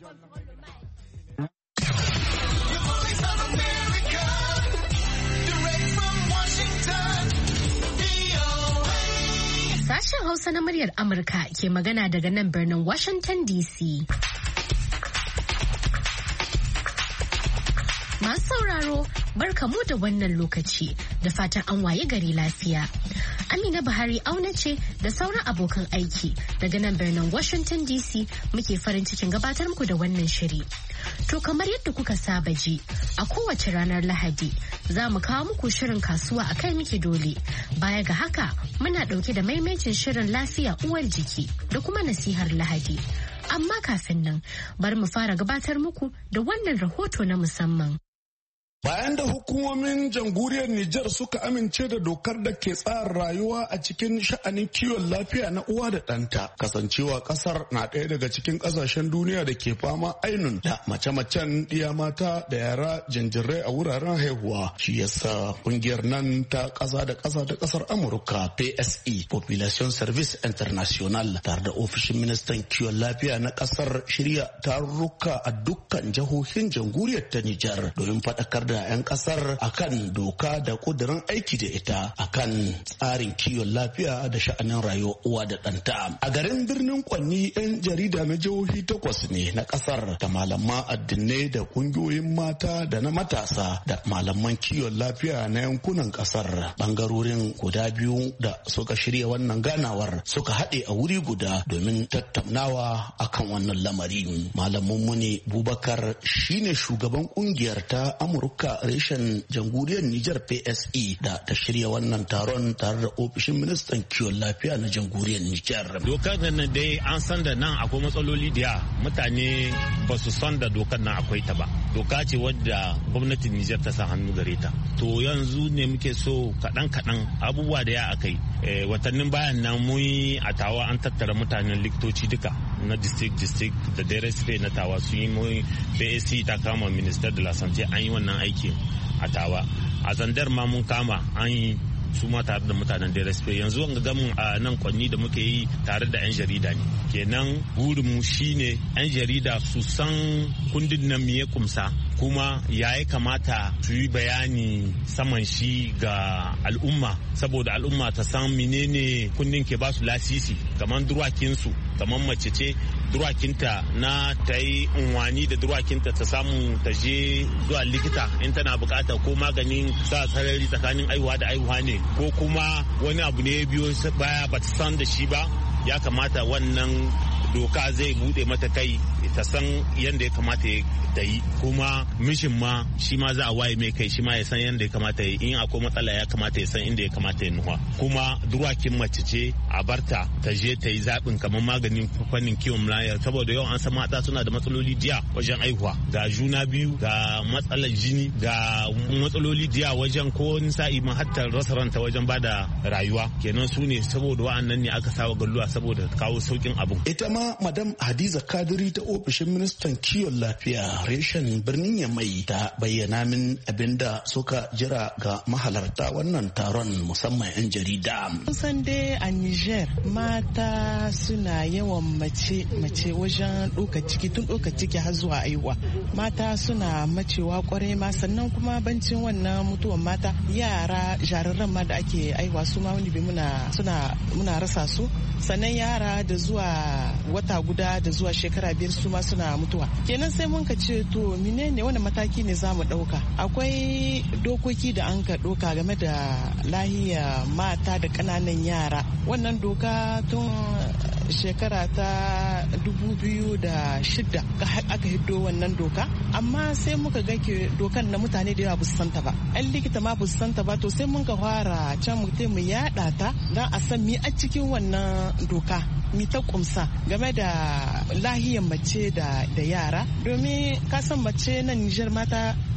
Sashen Hausa na muryar Amurka ke magana daga nan birnin Washington DC. Masu sauraro, barkamu da wannan lokaci da fatan an waye gari lafiya. Amina Buhari auna ce da sauran abokan aiki daga nan birnin Washington DC muke farin cikin gabatar muku da wannan shiri. To kamar yadda kuka saba ji, a kowace ranar Lahadi za mu kawo muku shirin kasuwa a kai muke dole. Baya ga haka muna ɗauke da maimacin shirin lafiya uwar jiki da kuma nasihar Lahadi. Amma kafin nan bari mu fara gabatar muku da wannan rahoto na musamman. Bayan da hukumomin jamhuriyar Nijar suka amince da dokar da ke tsara rayuwa a cikin sha'anin kiwon lafiya na uwa da ɗanta, kasancewa ƙasar na ɗaya daga cikin ƙasashen duniya da ke fama ainun da mace-macen ɗiya mata da yara jinjirai a wuraren haihuwa. Shi yasa ƙungiyar nan ta ƙasa da ƙasa ta ƙasar Amurka PSE Population Service International tare da ofishin ministan kiwon lafiya na ƙasar shirya tarurruka a dukkan jihohin jamhuriyar ta Nijar domin faɗakar da 'yan kasar akan doka da kudirin aiki da ita akan tsarin kiwon lafiya da sha'anin rayuwar uwa da ɗanta. A garin birnin Kwanni 'yan jarida na jihohi 8 ne na kasar da malaman addinai da kungiyoyin mata da na matasa da malaman kiwon lafiya na yankunan kasar bangarorin guda biyu da suka shirya wannan ganawar suka haɗe a wuri guda domin tattaunawa akan wannan lamari. Malamin Muni Bubakar shine shugaban kungiyar ta Amurka reshen jamhuriyar Nijar PSE da ta shirya wannan taron tare da ofishin ministan kiwon lafiya na jamhuriyar Nijar. Dokar nan dai an san da nan akwai matsaloli da mutane ba su san da dokar nan akwai ta ba. Doka ce wadda gwamnatin Nijar ta sa hannu gare ta. To yanzu ne muke so kaɗan abubuwa da ya akai. Watannin bayan nan mun yi a tawa an tattara mutanen likitoci duka na district da DRSP na tawa su yi mun PSE ta kama minister de la santé an yi wannan aikin a tawa. A Zandar ma mun kama an yi su ma tare da mutanen DRSP yanzu wanga gamin a nan Kwanni da muke yi tare da 'yan jarida ne. Kenan burinmu shine 'yan jarida su san kundin nan me ya kumsa kuma ya kamata su yi bayani saman shi ga al'umma saboda al'umma ta san menene kundin ke ba su lasisi kamar durakinsu kamar mace ce durakinta na ta yi unwani da durakinta ta samu ta je zuwa likita in tana bukata ko maganin sa sarari tsakanin aihuwa da aihuwa ne ko kuma wani abu ne biyo baya ba ta san da shi ba ya kamata wannan doka zai bude mata kai ta san yadda ya kamata ta yi kuma mishin ma shi ma za a waye mai kai shi ma ya san yadda ya kamata ya in akwai matsala ya kamata ya san inda ya kamata ya nuha kuma durakin mace ce a barta ta je ta yi zaɓin kamar maganin fannin kiwon lafiya saboda yau an san mata suna da matsaloli diya wajen aihuwa ga juna biyu ga matsalar jini ga matsaloli diya wajen ko wani sa'i ma hatta rasa ranta wajen bada rayuwa kenan su ne saboda wa'annan ne aka sawa galluwa saboda kawo saukin abu. Ita ma madam Hadiza Kadiri ta ofishin ministan kiwon lafiya reshen birnin Yamai ta bayyana min abinda suka jira ga mahalarta wannan taron musamman 'yan jarida. Kun san dai a Niger mata suna yawan mace wajen ɗauka ciki tun ɗauka ciki har zuwa aiwa. Mata suna macewa kwarai ma sannan kuma bancin wannan mutuwan mata yara jariran ma da ake aiwa su ma wani bi muna rasa su sannan yara da zuwa wata guda da zuwa shekara 5 su ma suna mutuwa kenan sai mun ka ce to menene wani mataki ne zamu dauka akwai dokoki da an ka doka game da lahiya mata da kananan yara wannan doka tun shekara ta 2006 aka hiddo wannan doka amma sai muka ga dokan na mutane da yawa ba su santa ba an likita ma ba su santa ba to sai mun ka fara can mu yada ta don a san mi a cikin wannan doka mi ta kumsa game da lahiyar mace da yara domin kasan mace nan Nijar mata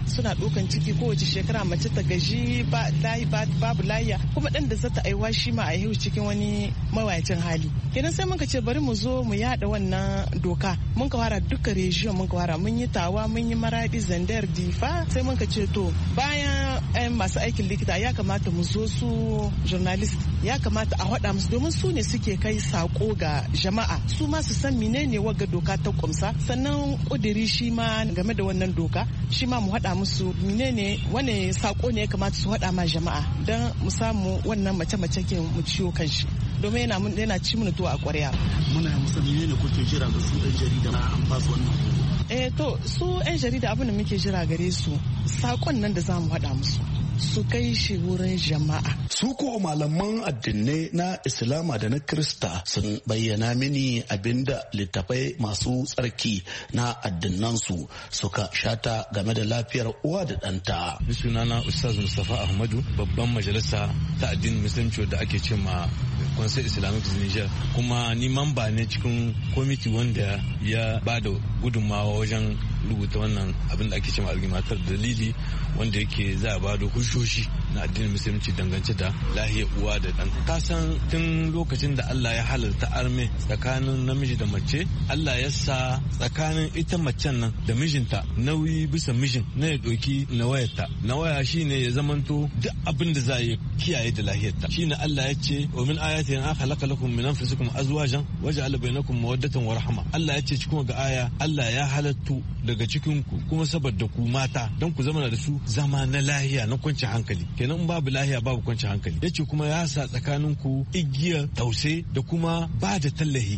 suna ɗaukan ciki kowace shekara mace ta gaji babu lahiya kuma ɗan da zata aiwa shi ma a haihu cikin wani mawayacin hali. Kenan sai muka ce bari mu zo mu yada wannan doka. Mun ka fara duka region mun ka fara mun yi Tawa mun yi Maradi Zandar Difa sai muka ce to bayan masu aikin likita ya kamata mu zo su journalist ya kamata a haɗa musu domin su ne suke kai sako ga jama'a su ma su san menene wagga doka ta kumsa sannan kudiri shi ma game da wannan doka shi ma mu haɗa musu menene wane sako ne ya kamata su haɗa ma jama'a don mu samu wannan mace-mace ke mu ciwo kan shi domin yana ci mana tuwa a ƙwarya. Muna musa menene kuke jira ga su ɗan jarida an ba su wannan to su 'yan jarida abin da muke jira gare su sakon nan da za mu haɗa musu su kai shi wurin jama'a. Su ko malaman addinai na Islama da na Krista sun bayyana mini abinda littafai masu tsarki na addinansu suka shata game da lafiyar uwa da ɗanta. Sunana Ustaz Mustapha Ahmadu, babban majalisa ta addinin musulunci da ake ce ma Conseil Islamic Niger, kuma ni mamba ne cikin kwamiti wanda ya ba da gudunmawa wajen rubuta wannan abin da ake cewa algimatar dalili wanda yake za a bada hujjoji na addinin musulunci dangance da lahiyar uwa da ɗan. Ka san tun lokacin da Allah ya halarta arme tsakanin namiji da mace, Allah ya sa tsakanin ita macen nan da mijinta nauyi bisa mijin na ya ɗauki nawayarta. Nawaya shine ya zamanto duk abin da za ya kiyaye da lahiyarta. Shine Allah ya ce wa min ayatin an khalaqa lakum min anfusikum azwajan waja'ala bainakum mawaddatan wa rahma. Allah ya ce cikin ga aya Allah ya halattu daga cikin ku kuma saboda ku mata don ku zama da su zama na lahiya na kwanci hankali. Kenan babu lahiya babu kwanci hankali. Yace kuma ya sa tsakanin ku igiyar tause da kuma ba da tallahi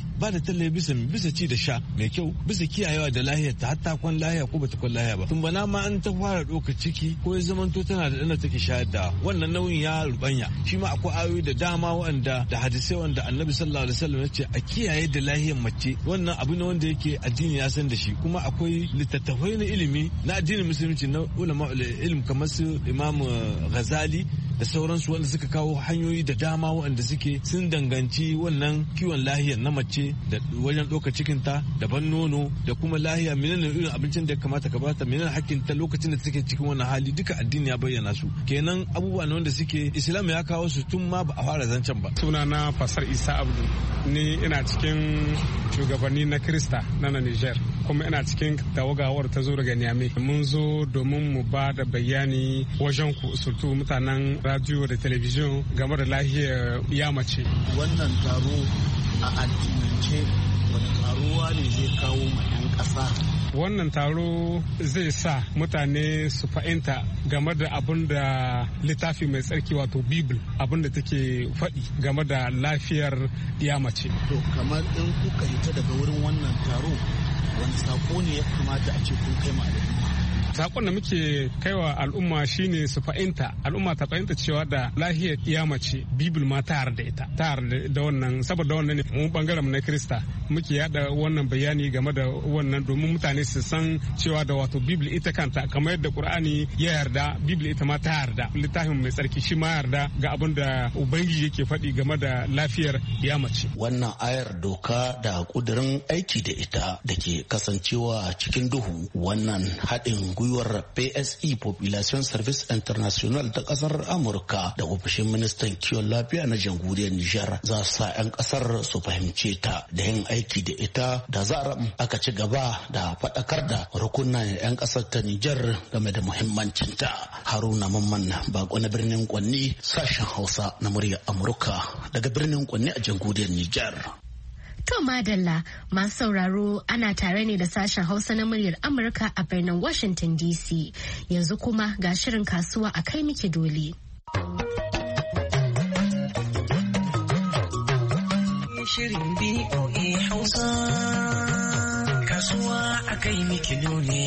bisa ci da sha mai kyau bisa kiyayewa da lahiyar ta hatta kwan lahiya ko bata kwan lahiya ba. Tun bana ma an ta fara ɗauka ciki ko ya zamanto tana da ɗana take shayar da wannan nauyin ya rubanya. Shi ma akwai ayoyi da dama wanda da hadisai wanda Annabi sallallahu alaihi wasallam ya ce a kiyaye da lahiyar mace. Wannan abu ne wanda yake addini ya san da shi kuma akwai littattafai na ilimi na addinin musulunci na ulama ilm kamar su Imam Ghazali da sauransu wanda suka kawo hanyoyi da dama wanda suke sun danganci wannan kiwon lahiya na mace da wajen ɗaukar cikinta da ban nono da kuma lahiya menene irin abincin da ya kamata ka bata menene hakkin ta lokacin da take cikin wannan hali duka addini ya bayyana su. Kenan abubuwa ne wanda suke Islam ya kawo su tun ma ba a fara zancen ba. Sunana Fasar Isa Abdu, ni ina cikin shugabanni na Krista na Niger kuma ina cikin tawagawar ta zo daga Niamey. Mun zo domin mu ba da bayani wajen ku surtu mutanen radio da television game da lahiyar ya mace. Wannan taro a addinance wani taruwa ne zai kawo ma 'yan ƙasa? Wannan taro zai sa mutane su fahimta game da abin da littafi mai tsarki wato Bible abin da take faɗi game da lafiyar ya mace. To kamar in kuka hita daga wurin wannan taro wani sako ne ya kamata a ce kun kai ma al'umma? Sakon da muke kaiwa al'umma shine su fahimta al'umma ta fahimta cewa da lahiyar iya mace Bible ma ta yarda ita ta yarda da wannan saboda wannan ne mu bangaren mu na Krista muke yada wannan bayani game da wannan domin mutane su san cewa da wato Bible ita kanta kamar yadda Qur'ani ya yarda Bible ita ma ta yarda littafin mai tsarki shi ma yarda ga abin da ubangiji yake faɗi game da lafiyar iya mace. Wannan ayar doka da kudirin aiki da ita da ke kasancewa cikin duhu wannan haɗin gwiwar PSE Population Service International ta kasar Amurka da ofishin ministan kiwon lafiya na jamhuriyar Nijar za su sa 'yan kasar su fahimce ta da yin aiki da ita da zarar aka ci gaba da faɗakar da rukunan 'yan kasar ta Nijar game da muhimmancinta. Haruna Mamman bako na birnin Kwanni sashen Hausa na muryar Amurka daga birnin Kwanni a jamhuriyar Nijar. To madalla masu sauraro ana tare ne da sashen Hausa na muryar Amurka a birnin Washington DC. Yanzu kuma ga shirin kasuwa a kai miki dole. Shirin BOA Hausa kasuwa a kai miki dole.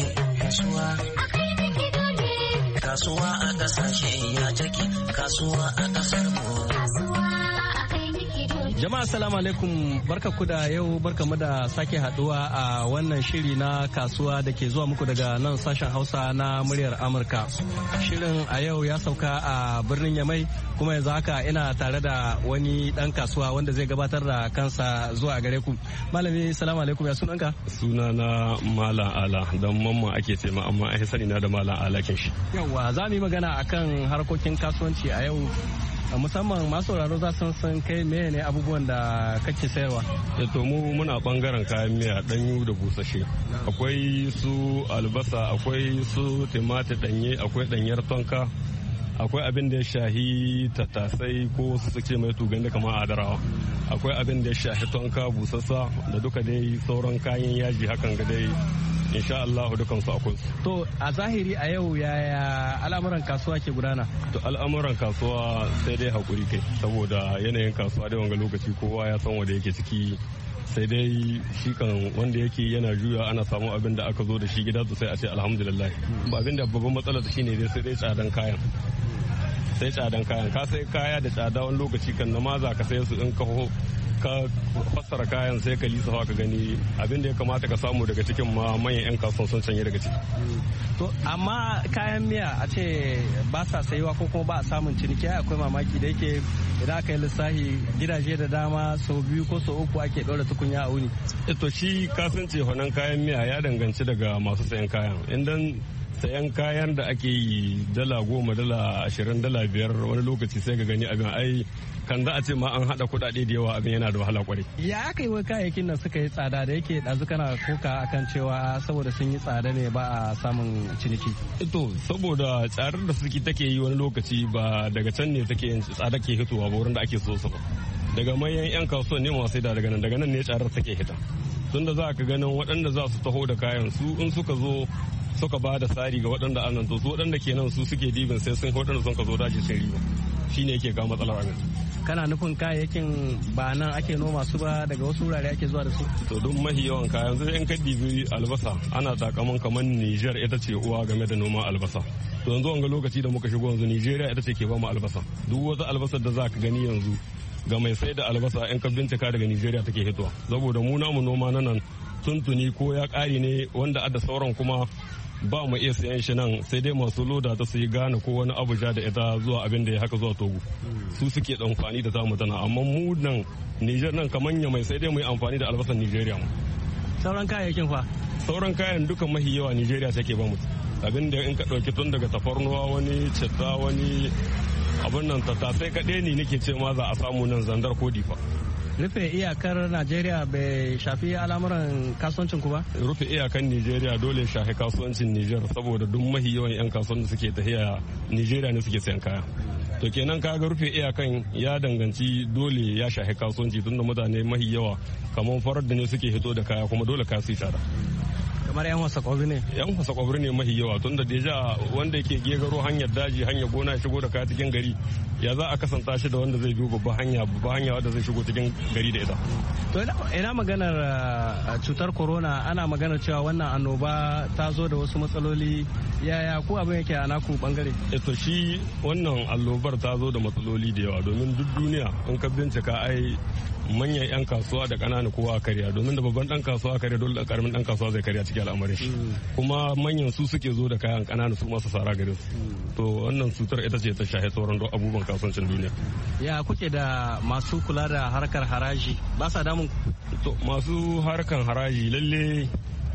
Kasuwa a kasashe ya take kasuwa a kasar mu. Jama'a assalamu alaikum, barka ku da yau, barka mu da sake haduwa a wannan shiri na kasuwa da ke zuwa muku daga nan sashen Hausa na muryar Amurka. Shirin a yau ya sauka a birnin Yamai, kuma yanzu haka ina tare da wani dan kasuwa wanda zai gabatar da kansa zuwa gare ku. Malami assalamu alaikum, ya sunanka? Sunana Malam Ala, dan mamman ake ce ma, amma ai sani na da Malam Ala kin shi. Yawwa, za mu yi magana akan harkokin kasuwanci a yau. Musamman masu sauraro za su san kai meye ne abubuwan da kake sayarwa. To mu muna bangaren kayan miya danyu da busashe. Akwai su albasa, akwai su timatir danye, akwai danyar tonka, akwai abin da ya shahi tattasai ko su suke mai tugan da kamar adarawa. Akwai abin da ya shahi tonka busassa da duka dai sauran kayan yaji hakan ga dai insha Allah dukansu akwai su. To a zahiri a yau yaya al'amuran kasuwa ke gudana? To al'amuran kasuwa sai dai hakuri kai, saboda yanayin kasuwa da wanga lokaci kowa ya san wanda yake ciki, sai dai shi kan wanda yake yana juya ana samu abin da aka zo da shi gida sai a ce alhamdulillah. Ba abin da babban matsalar shine dai sai dai tsadan kayan. Sai tsadan kayan, ka sai kaya da tsada wani lokaci kan na maza ka sai su in ka fassara kayan sai ka lisa ka gani abin da ya kamata ka samu daga cikin ma manyan 'yan kasuwan sun canye daga ciki. To amma kayan miya a ce ba sa sayuwa ko kuma ba a samun ciniki, akwai mamaki da yake idan aka yi lissafi gidaje da dama sau biyu ko sau uku ake ɗora tukunya a wuni. To shi kasance honan kayan miya ya danganci daga masu sayan kayan. Idan sayan kayan da ake yi $10, $20, $5 wani lokaci sai ka gani abin ai kan za a ce ma an hada kudade da yawa abin yana da wahala kwarai. Ya aka yi wa kayayyakin nan suka yi tsada da yake ɗazu kana koka akan cewa saboda sun yi tsada ne ba a samun ciniki. Ito saboda tsadar da suke take yi wani lokaci ba daga can ne take yin tsada ke hitowa ba wurin da ake so su ba. Daga manyan 'yan kasuwan ne masu da daga nan ne tsadar take hita. Tunda za ka ganin waɗanda za su taho da kayan su in suka zo suka ba da tsari ga waɗanda annan to su waɗanda ke nan su suke dibin sai sun waɗanda sun ka zo daji sun riba shi ne yake kawo matsalar abin. Kana nufin kayayyakin ba nan ake noma su ba daga wasu wurare ake zuwa da su? To don mahi yawan kayan yanzu in ka dibi albasa ana takaman kamar Niger ita ce uwa game da noman albasa. To yanzu wanga lokaci da muka shigo yanzu Nigeria ita ce ke ba mu albasa. Duk wata albasar da za ka gani yanzu ga mai sai da albasa in ka bincika daga Nigeria take hitowa. Saboda mu namu noma na nan tuntuni ko ya ƙari ne wanda adda sauran kuma ba mu iya sayan shi nan sai dai masu loda ta su yi Ghana ko wani Abuja da ita zuwa abin da ya haka zuwa Togo su suke da amfani da tamu tana, amma mu nan Niger nan kamanya mai sai dai mu yi amfani da albasan Nigeria mu. Sauran kayayyakin fa? Sauran kayan duka mahi yawa Nigeria take ba mu. Abin da in ka ɗauki tun daga tafarnuwa wani citta wani abin nan tattasai kaɗai ne nake ce ma za a samu nan Zandar ko Difa. Rufe iyakar Najeriya bai shafi al'amuran kasuwancin ku ba? Rufe iyakan Najeriya dole shafi kasuwancin Niger saboda duk mahi yawan 'yan kasuwan da suke tafiya Najeriya ne suke sayan kaya. To kenan kaga rufe iyakan ya danganci dole ya shafi kasuwanci tunda mutane mahi yawa kamar farar da ne suke hito da kaya kuma dole kaya su tsada. Kamar 'yan wasa kwabri ne? 'Yan wasa kwabri ne mahi yawa tunda deja wanda yake gegaro hanyar daji hanyar gona ya shigo da kaya cikin gari ya za a kasanta shi da wanda zai biyo babban hanya wanda zai shigo cikin gari da ita. To ina maganar cutar corona ana maganar cewa wannan annoba ta zo da wasu matsaloli, yaya ko abin yake a naku bangare? To shi wannan allobar ta zo da matsaloli da yawa domin duk duniya in ka bincika ai manyan 'yan kasuwa da ƙananan kowa karya domin da babban dan kasuwa karya dole da karamin dan kasuwa zai karya cikin al'amarin shi kuma manyan su suke zo da kayan ƙananan su masu sara gare su to wannan cutar ita ce ta shahe sauran abubuwan kasuwancin duniya. Ya kuke da masu kula da harkar haraji ba sa damun to masu harkar haraji lalle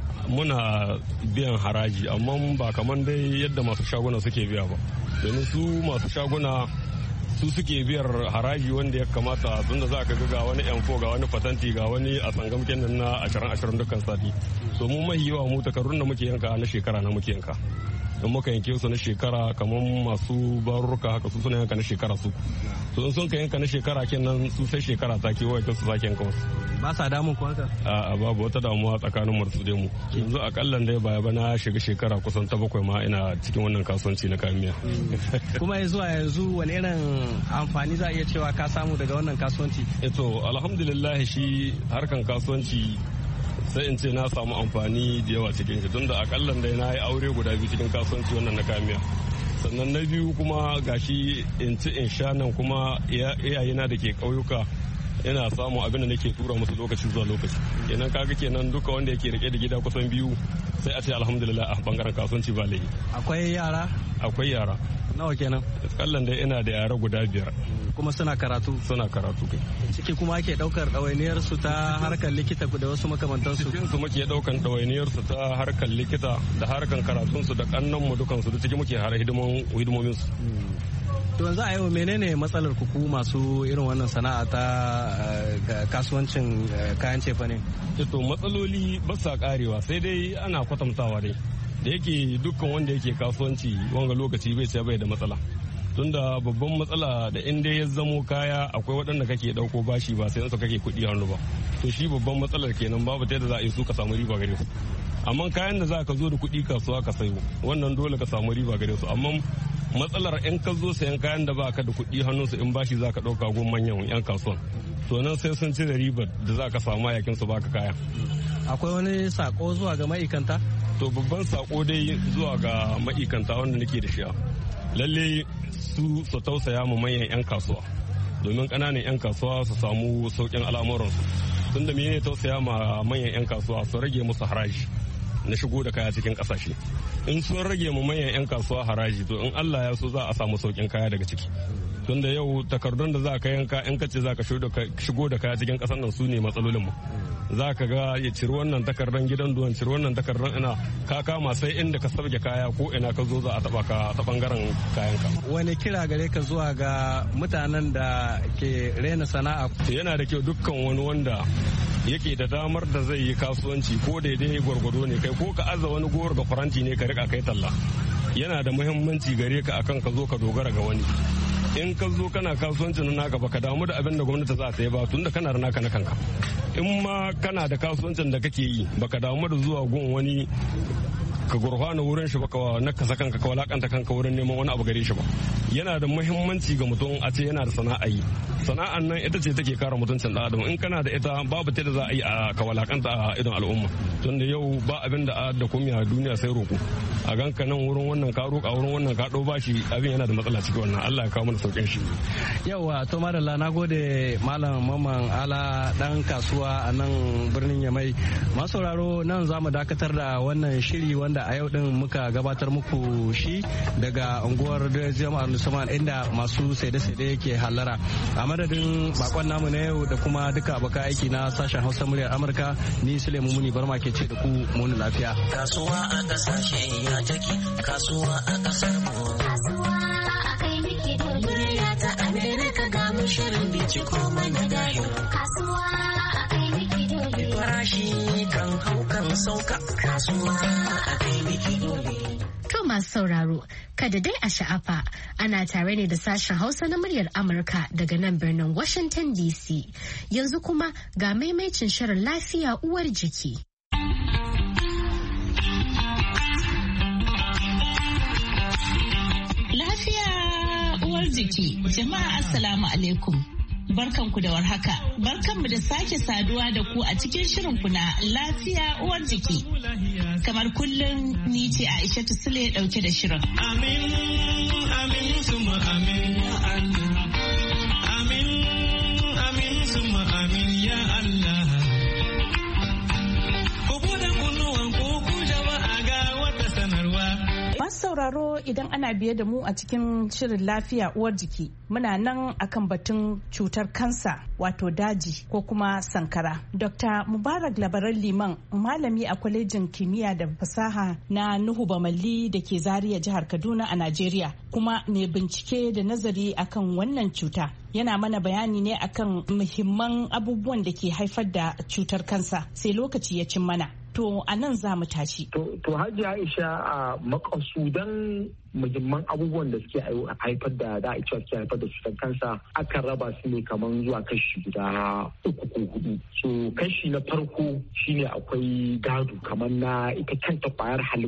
muna biyan haraji amma ba kamar dai yadda masu shaguna suke biya ba domin su masu shaguna su suke biyar haraji wanda ya kamata tunda za ka ga wani yanfo ga wani fatanti ga wani a tsangamken nan na 20 dukkan sati so mu mahi yawa mu takarrun da muke yanka na shekara na muke yanka don muka yanke su na shekara kamar masu barurruka haka su suna yanka na shekara su to in sun ka yanka na shekara kenan su sai shekara ta kewaye ta su sake yanka wasu. Ba sa damun ku haka? A babu wata damuwa tsakanin mu da mu yanzu akallan dai baya bana shiga shekara kusan ta 7 ma ina cikin wannan kasuwanci na kayan miya. Kuma zuwa yanzu wani irin amfani za a iya cewa ka samu daga wannan kasuwanci? To alhamdulillah shi harkan kasuwanci sai in ce na samu amfani da yawa cikin shi tunda akallan dai na yi aure guda biyu cikin kasuwanci wannan na kayan miya. Sannan na biyu kuma gashi in ci in sha nan kuma iyayena da ke ƙauyuka ina samun abin da nake tura musu lokaci zuwa lokaci. Kenan kaga kenan duka wanda yake rike da gida kusan biyu sai a ce alhamdulillah a bangaren kasuwanci ba laifi. Akwai yara? Akwai yara. Nawa kenan? Kallan dai ina da yara guda 5. Kuma suna karatu? Suna karatu kai. Ciki kuma ake daukar ɗawainiyar su ta harkar likita da wasu makamantan su? Cikin su muke daukan ɗawainiyar su ta harkar likita da harkar karatun su da kannan mu dukan su da ciki muke har hidimomin su. To yanzu a yau menene matsalar ku masu irin wannan sana'a ta kasuwancin kayan cefane? To matsaloli ba sa karewa sai dai ana kwatantawa dai. Da yake dukkan wanda yake kasuwanci wanga lokaci bai ce bai da matsala. Tunda babban matsala da inda ya zamo kaya akwai waɗanda kake ɗauko bashi ba sai yansu kake kuɗi hannu ba. To shi babban matsalar kenan babu ta yadda za a yi su ka samu riba gare su. Amma kayan da za ka zo da kuɗi kasuwa ka sayo wannan dole ka samu riba gare su. Amma matsalar in ka zo sayan kayan da baka da kuɗi hannunsu in bashi za ka ɗauka gun manyan 'yan kasuwan. To nan sai sun cire ribar da za ka samu yakin su baka kaya. Akwai wani sako zuwa ga ma'aikanta? To babban sako dai zuwa ga ma'aikanta wanda nake da shi. Lalle su tausaya mu manyan 'yan kasuwa domin ƙananan 'yan kasuwa su samu sauƙin al'amuransu. Tunda menene tausaya ma manyan 'yan kasuwa su rage musu haraji na shigo da kaya cikin ƙasashe. In sun rage mu manyan 'yan kasuwa haraji to in Allah ya so za a samu sauƙin kaya daga ciki. Tunda yau takardun da za ka yanka in ka ce za ka shigo da kaya cikin ƙasar nan su ne matsalolinmu. Za ka ga ya ciri wannan takardar gidan duwan ciri wannan takardar ina ka kama sai inda ka sabke kaya ko ina ka zo za a taba ka ta bangaren kayanka. Wani kira gare ka zuwa ga mutanen da ke rena sana'a? Yana da kyau dukkan wani wanda yake da damar da zai yi kasuwanci ko daidai gwargwado ne kai ko ka aza wani gowar ga faranti ne ka rika kai talla. Yana da muhimmanci gare ka akan ka zo ka dogara ga wani. In ka zo kana kasuwancin naka baka damu da abin da gwamnati za ta yi ba tunda kana da naka na kanka. In ma kana da kasuwancin da kake yi baka damu da zuwa gun wani ka gurfana wurin shi baka nakasa kanka ka walakanta kanka wurin neman wani abu gare shi ba. Yana da muhimmanci ga mutum a ce yana da sana'a yi. Sana'an nan ita ce take kare mutuncin ɗan adam. In kana da ita babu ta da za a yi a ka walakanta a idon al'umma. Tunda yau ba abin da da kumiya a duniya sai roƙo. A ganka nan wurin wannan ka roƙa wurin wannan ka ɗau bashi abin yana da matsala cikin wannan. Allah ya kawo mana sauƙin shi. Yauwa to madalla na gode Malam Mamman Ala dan kasuwa a nan birnin Yamai. Masu sauraro nan za mu dakatar da wannan shiri wanda a yau din muka gabatar muku shi daga unguwar Jama'ar Musamman inda masu saide-saide ke hallara. A madadin bakon namu na yau da kuma duka abokan aiki na sashen Hausa muryar Amurka ni Sulaimu Muni Barma ke ce da ku muni lafiya. Kasuwa a kasashe ya take kasuwa a kasar mu. Kasuwa a kai miki duniya ta Amerika ga mu shirin binciko mana dahil. Kasuwa a kai miki duniya. Farashi kan hau kan sauka kasuwa a kai miki duniya. To masu sauraro, kada dai a sha'afa ana tare ne da sashen Hausa na muryar Amurka daga nan birnin Washington DC. Yanzu kuma ga maimaicin shirin lafiya uwar jiki. Lafiya uwar jiki, jama'a assalamu alaikum. Barkanku da warhaka. Barkanmu da sake saduwa da ku a cikin shirinku na lafiya uwar jiki. Kamar kullum ni ce Aishatu Sule dauke da shirin. Amin, amin, suma amin ya Allah. Amin, amin, suma amin ya Allah. Ku bude kunnuwan ku jama'a ga wata sanarwa. Masu sauraro idan ana biye da mu a cikin shirin lafiya uwar jiki muna nan akan batun cutar kansa wato daji ko kuma sankara. Dr. Mubarak Labaran Liman malami a kwalejin kimiyya da fasaha na Nuhu Bamalli da ke Zaria jihar Kaduna a Najeriya kuma mai bincike da nazari akan wannan cuta. Yana mana bayani ne akan muhimman abubuwan da ke haifar da cutar kansa sai lokaci ya cin mana. To a nan za mu tashi. To Hajji Aisha a makasudan muhimman abubuwan da suke haifar da cewa suke haifar da cutar kansa akan raba su ne kamar zuwa kashi guda 3 ko 4. So kashi na farko shine akwai gado kamar na ita kanta kwayar halitta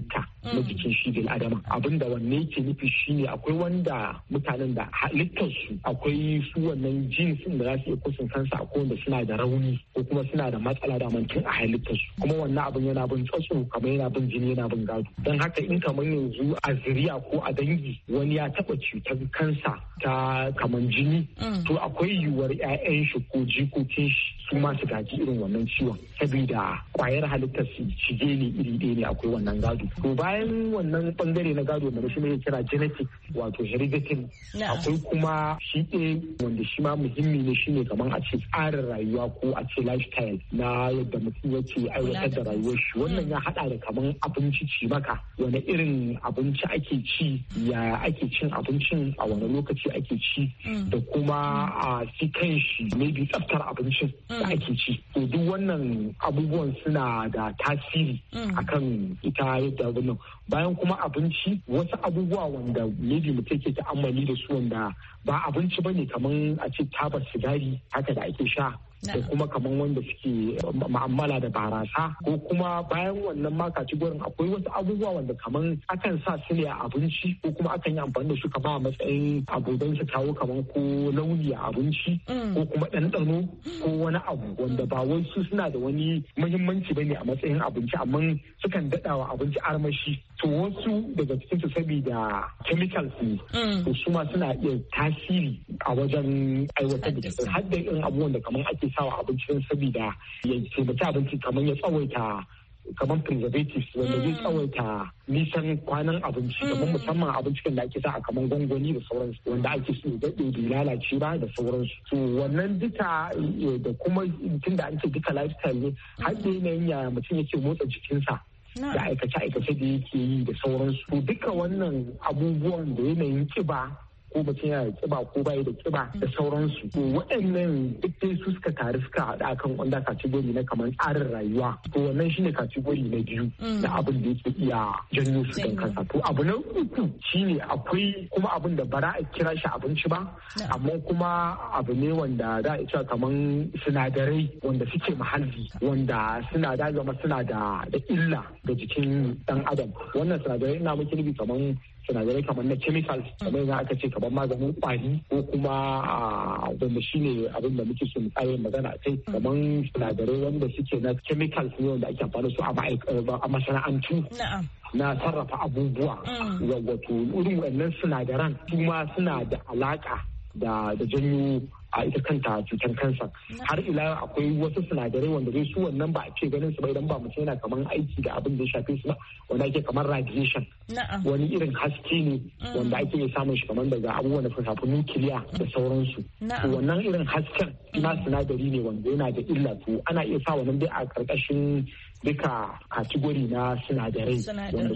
na jikin shi bil adama. Abinda wanne yake nufi shine akwai wanda mutanen da halittarsu akwai su wannan genes da za su iya kusan kansa, akwai wanda suna da rauni ko kuma suna da matsala da mantin a halittarsu, kuma wannan abin yana bin tsatso kamar yana bin jini yana bin gado. Don haka in kamar yanzu a zuriya ko a dangi wani ya taɓa cutar kansa ta kamar jini, to akwai yiwuwar 'ya'yan shi ko jikokin shi su ma su gaji irin wannan ciwon, saboda kwayar halittar su shige ne iri ɗaya ne, akwai wannan gado. To bayan wannan bangare na gado da shi ne kira genetic wato hereditary, akwai kuma shi ɗaya wanda shi ma muhimmi ne, shine kamar a ce tsarin rayuwa ko a ce lifestyle na yadda mutum yake aiwatar da rayuwar shi. Wannan ya haɗa da kamar abinci ci maka, wani irin abinci ake ci, ya ake cin abincin, a wani lokaci ake ci, da kuma a shi kan shi maybe tsaftar abincin da ake ci. To duk wannan abubuwan suna da tasiri akan ita yadda wannan. Bayan kuma abinci, wasu abubuwa wanda maybe mutum ke ta'ammali da su wanda ba abinci bane, kamar a ce tabar sigari haka da ake sha, da kuma kamar wanda suke ma'amala da barasa, ko kuma bayan wannan ma kategorin akwai wasu abubuwa wanda kamar akan sa su ne a abinci, ko kuma akan yi amfani da su kamar a matsayin abu don su kawo kamar ko launi a abinci, ko kuma ɗanɗano ko wani abu wanda ba wai su suna da wani muhimmanci bane a matsayin abinci, amma sukan daɗa wa abinci armashi. To wasu daga cikin su saboda chemicals ne, to su ma suna iya tasiri a wajen aiwatar da cutar, har da irin abubuwan da kamar ake sawa abincin saboda ya taimaki abinci, kamar ya tsawaita kamar preservatives wanda zai tsawaita nisan kwanan abinci, kamar musamman abincin da ake sa a kamar gwangwani da sauransu, wanda ake so daɗe bai lalace ba da sauransu. To wannan duka da kuma tun da an ce duka lifestyle ne, har da yanayin yaya mutum yake motsa jikinsa da aikace-aikace da yake yi da sauransu. To duka wannan abubuwan da yanayin kiba, ko mutum yana da kiba ko bai da kiba da sauransu. To waɗannan duk dai su suka taru suka haɗa kan wanda kategori na kamar tsarin rayuwa. To wannan shine kategori na biyu na abin da yake iya janyo su kan kansa. To abu na uku shine akwai kuma abin da bara a kira shi abinci ba, amma kuma abu ne wanda za a cewa kamar sinadarai wanda suke muhalli, wanda suna da zama suna da illa ga jikin ɗan adam. Wannan sinadarai ina muke nufi kamar sinadarai kamar na chemicals, kamar yana aka ce kamar maganin kwari, ko kuma wanda shine abin da muke so mu tsaya magana a kai, kamar sinadarai wanda suke na chemicals ne wanda ake amfani su a masana'antu na sarrafa abubuwa. Wato irin wannan sinadaran kuma suna da alaka da janyo a ita kanta cutar kansa. Har ila akwai wasu sinadarai wanda dai su wannan ba a ce ganin su ba idan ba mutum yana kamar aiki da abin da ya shafe su ba, wanda ake kamar radiation, wani irin haske ne wanda ake iya samun shi kamar daga abubuwan da suka shafi nukiliya da sauransu. To wannan irin hasken na sinadari ne wanda yana da illa. To ana iya sa wannan dai a karkashin duka kategori na sinadarai wanda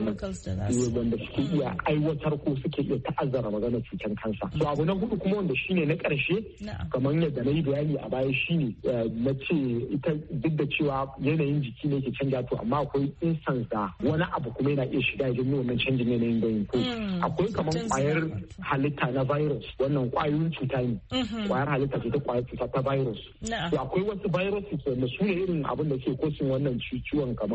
su wanda suke iya aiwatar ko suke iya ta'azzara magana cutar kansa. To abu na hudu kuma wanda shine na karshe, kamar yadda na yi bayani a baya, shine na ce ita duk da cewa yanayin jiki ne ke canja, to amma akwai instance da wani abu kuma yana iya shiga ya janyo wannan canjin yanayin da ko akwai kamar kwayar halitta na virus, wannan kwayoyin cuta ne, kwayar halitta ce ta kwayar cuta ta virus. To akwai wasu viruses wanda su ne irin abin da ke kosin wannan ciwon kamar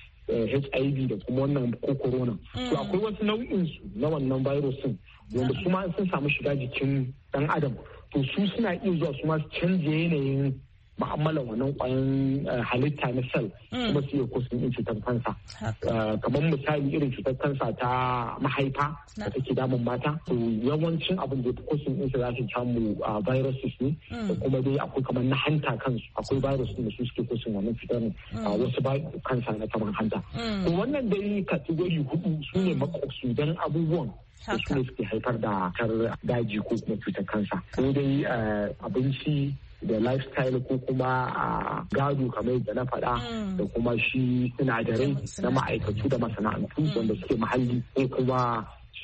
HIV da kuma wannan ko corona. To akwai wasu nau'in su na wannan virusin wanda su ma sun samu shiga jikin dan adam, to su suna iya zuwa su ma su canja yanayin ma'amalan wannan kwayan halitta na cell, kuma su iya kusan yin cutar kansa. Kamar misali irin cutar kansa ta mahaifa da take damun mata, to yawancin abin da ya fi kusan yin za su samu viruses ne, da kuma dai akwai kamar na hanta kansu, akwai virus da su suke kusan wannan cutar wasu kansa na kamar hanta. To wannan dai kategori hudu su ne makasudan abubuwan da su ne suke haifar da daji ko kuma cutar kansa. Ko dai abinci da lifestyle ko kuma gado kamar yadda na faɗa, da kuma shi sinadarai na ma'aikatu da masana'antu wanda suke muhalli, ko kuma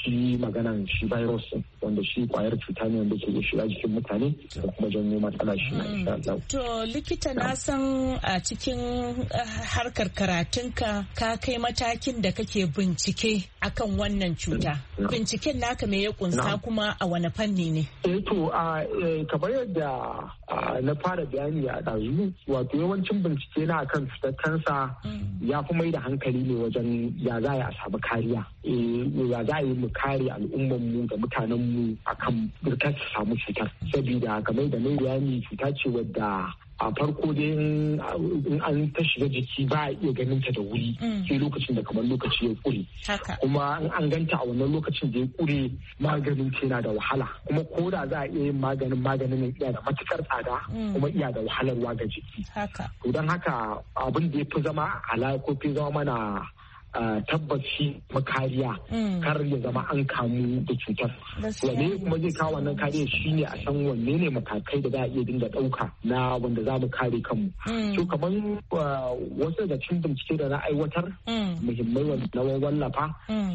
shi maganan shi virus wanda shi kwayar cuta ne wanda ke shiga jikin mutane da kuma janyo matsala shi na insha Allah. To likita na san a cikin harkar karatunka ka kai matakin da kake bincike akan wannan cuta. Binciken naka me ya kunsa kuma a wani fanni ne? To kamar yadda na fara bayani a ɗazu wato yawancin bincike na akan cutar kansa ya fi mai da hankali ne wajen ya za a samu kariya. Ya za a yi mu kare al'ummanmu da mutanenmu akan birkar su samu cutar. Sabida kamar da mai bayani cuta ce wadda a farko dai in an ta shiga jiki ba a iya ganin ta da wuri sai lokacin da kamar lokaci ya kure kuma in an ganta a wannan lokacin da ya kure maganin ta yana da wahala kuma ko da za a iya yin maganin iya da matukar tsada kuma iya da wahalarwa ga jiki to don haka abin da ya fi zama ko fi zama mana tabbaci makariya kar ya zama an kamu da cutar. Wane kuma zai kawo wannan kariya shine a san wanne ne matakai da za a iya dinga ɗauka na wanda za mu kare kanmu. So kamar wasu daga cikin bincike da na aiwatar muhimmai wanda na wallafa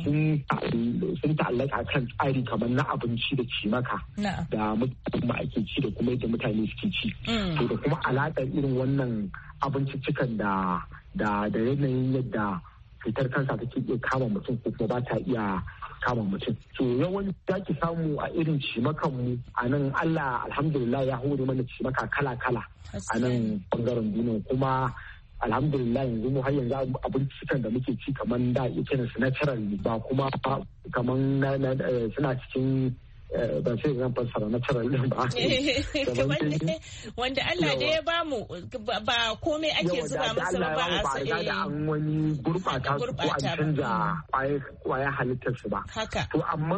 sun ta'allaka kan tsari kamar na abinci da cimaka da mutane ake ci da kuma yadda mutane suke ci. To da kuma alaƙar irin wannan abinciccikan da yanayin yadda cutar kansa take iya kama mutum ko kuma ba ta iya kama mutum. To yawanci za ki samu a irin cimakan mu a nan Allah alhamdulillah ya hore mana cimaka kala-kala a nan bangaren duniya kuma alhamdulillah yanzu mu har yanzu abincikan da muke ci kamar da iya kiran su natural ba kuma kamar suna cikin ban sai zan fassara natural din ba. Wanda Allah da ya bamu ba komai ake zuba masa ba a sai da an wani gurbata su ko an canja kwaya halittar su ba. To amma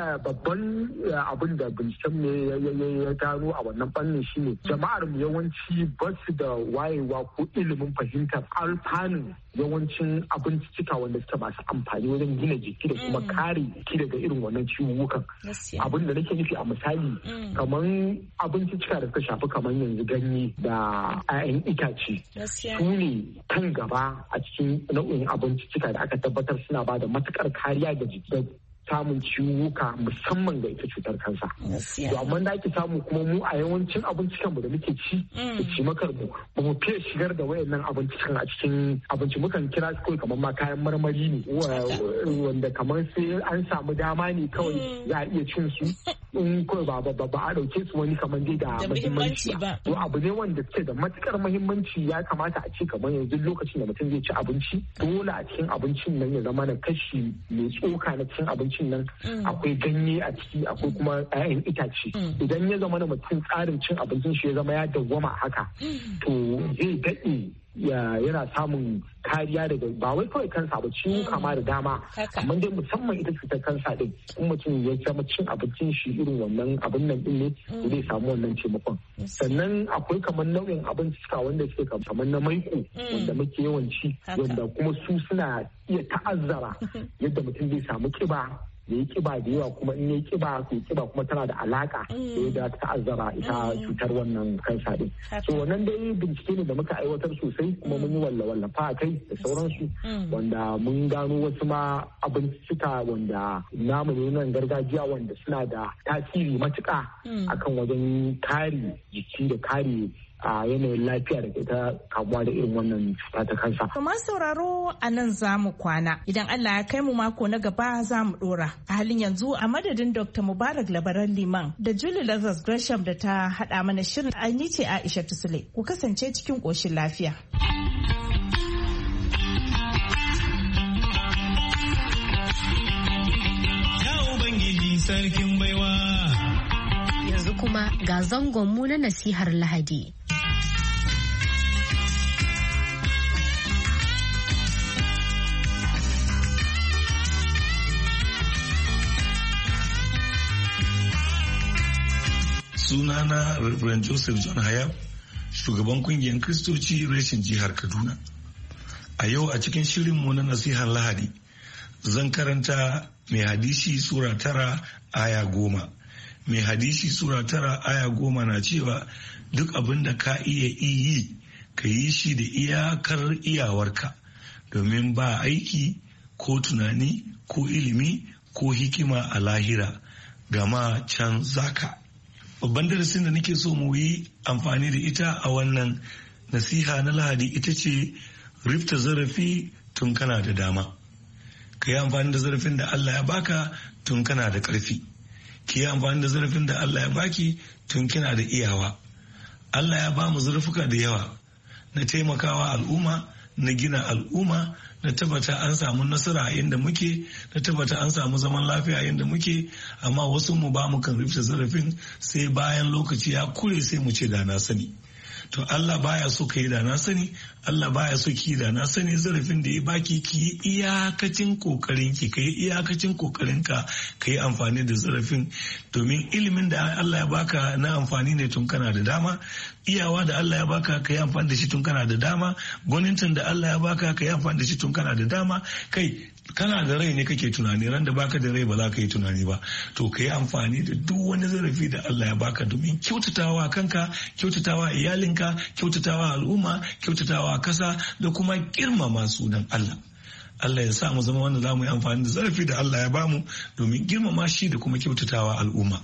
babban abin da binciken ne ya gano a wannan fannin shine jama'ar mu yawanci ba su da wayewa ko ilimin fahimtar alfanun yawancin abincicika wanda suka masu amfani wajen gina jiki da kuma kare jiki daga irin wannan ciwuwukan. Abin da nake nufi a misali kamar abincicika da suka shafi kamar yanzu ganye da 'ya'yan itace su ne kan gaba a cikin nau'in abincicika da aka tabbatar suna ba da matukar kariya ga jiki samun ciwuka musamman ga ita cutar kansa. To amma da ake samu kuma mu a yawancin abincikan mu da muke ci da cimakar mu ba mu fiye shigar da wayannan abincikan a cikin abinci mukan kira su kawai kamar ma kayan marmari ne wanda kamar sai an samu dama ne kawai za a iya cin su in kawai ba a dauke su wani kamar dai da muhimmanci ba. To abu ne wanda ke da matukar muhimmanci ya kamata a ce kamar yanzu lokacin da mutum zai ci abinci dole a cikin abincin nan ya zama na kashi mai tsoka na cikin abinci nan akwai ganye a ciki akwai kuma 'ya'yan itace idan ya zama na mutum tsarin cin abincin shi ya zama ya dawwama haka to zai daɗe yana samun kariya daga ba wai kawai kansa ba ciwo kama da dama amma dai musamman ita cutar kansa din in mutum ya zama cin abincin shi irin wannan abin nan din ne zai samu wannan taimakon. Sannan akwai kamar nau'in abincika wanda suke kamar na maiko wanda muke yawan ci wanda kuma su suna iya ta'azzara yadda mutum zai samu kiba ya yi kiba da yawa kuma in ya yi kiba kuma tana da alaka da yadda ta ta'azzara ita cutar wannan kansa din. So wannan dai bincike ne da muka aiwatar sosai kuma mun yi wallafa a kai da sauransu wanda mun gano wasu ma abincika wanda namu ne nan gargajiya wanda suna da tasiri matuƙa akan wajen kare jiki da kare a yanayin lafiya da ita kamuwa da irin wannan cuta ta kansa. Kuma sauraro a nan za mu kwana. Idan Allah ya kai mu mako na gaba za mu dora. A halin yanzu a madadin Dr. Mubarak Labaran Liman da Julie Lazarus Gresham da ta haɗa mana shirin an yi ce Aisha Tusule. Ku kasance cikin ƙoshin lafiya. Ya Ubangiji sarkin baiwa. Yanzu kuma ga zangonmu na nasihar Lahadi. Sunana Reverend Joseph John Hayab, shugaban kungiyar Kristoci reshen jihar Kaduna. A yau a cikin shirinmu na nasihar Lahadi, zan karanta mai hadisi Sura 9 aya 10. Mai hadisi Sura 9 aya 10 na cewa duk abin da ka iya yi, ka yi shi da iyakar iyawarka, domin ba aiki ko tunani ko ilimi ko hikima a lahira gama can zaka. Babban darasin da nake so mu yi amfani da ita a wannan nasiha na Lahadi ita ce rifta zarafi tun kana da dama. Ka yi amfani da zarafin da Allah ya baka tun kana da ƙarfi. Ki yi amfani da zarafin da Allah ya baki tun kina da iyawa. Allah ya ba mu zarafuka da yawa na taimakawa al'umma, na gina al'umma, na tabbata an samu nasara a inda muke, na tabbata an samu zaman lafiya a inda muke, amma wasu mu ba mu kan rufe zarafin sai bayan lokaci ya kure sai mu ce da na sani. To Allah baya so ka yi da na sani, Allah baya so ki yi da na sani. Zarafin da ya baki ki yi iyakacin kokarin ki, ka yi iyakacin kokarin ka yi amfani da zarafin, domin ilimin da Allah ya baka na amfani ne tun kana da dama, iyawa da Allah ya baka ka yi amfani da shi tun kana da dama, gwanintan da Allah ya baka ka yi amfani da shi tun kana da dama. Kai kana da rai ne kake tunani, ran da baka da rai ba za ka yi tunani ba. To ka yi amfani da duk wani zarafi da Allah ya baka domin kyautatawa kanka, kyautatawa iyalinka, kyautatawa al'umma, kyautatawa kasa da kuma girmama sunan Allah. Allah ya sa mu zama wanda za mu yi amfani da zarafi da Allah ya bamu domin girmama shi da kuma kyautatawa al'umma.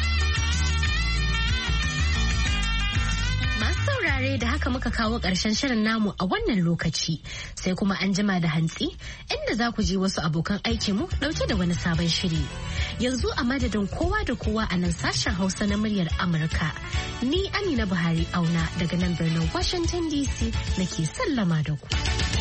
Da haka muka kawo ƙarshen shirin namu a wannan lokaci, sai kuma an jima da hantsi inda za ku ji wasu abokan aikinmu ɗauke da wani sabon shiri. Yanzu a madadin kowa da kowa a nan sashen Hausa na muryar Amurka, ni Amina Buhari Auna daga nan birnin Washington DC nake sallama da ku.